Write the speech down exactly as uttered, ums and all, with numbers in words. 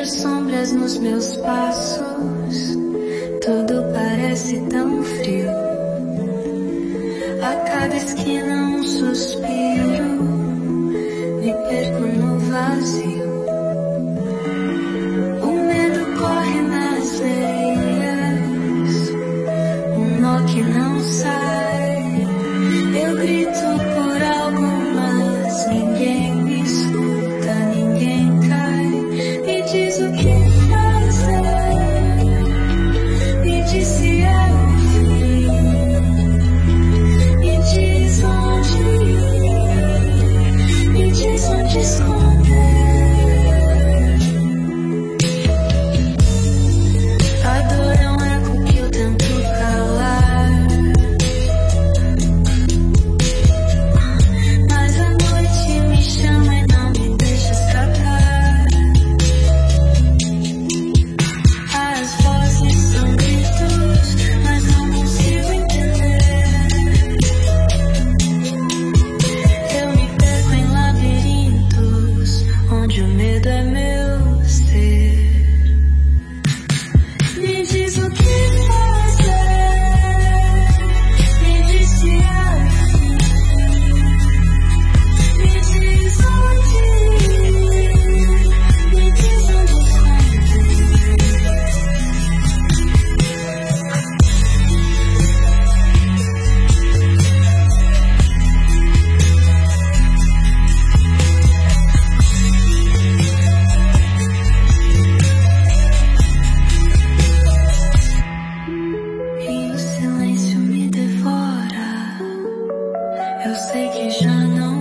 Vejo sombras nos meus passos, tudo parece tão frio. A cada esquina um suspiro, me perco no vazio. O medo corre nas veias, um nó que não sai. Eu grito por algo, mas ninguém me escuta, ninguém cai. Me diz o que fazer, me diz se é o fim, me diz onde ir, me diz onde esconder. A dor é um eco que eu tento calar, mas a noite me chama e não me deixa escapar. As vozes são gritos, mas não consigo entender. Eu me perco em labirintos, onde o medo é meu ser. Me diz o que fazer, me diz se é o fim, me diz onde ir, me diz onde esconder. E o silêncio me devora. Eu sei que já não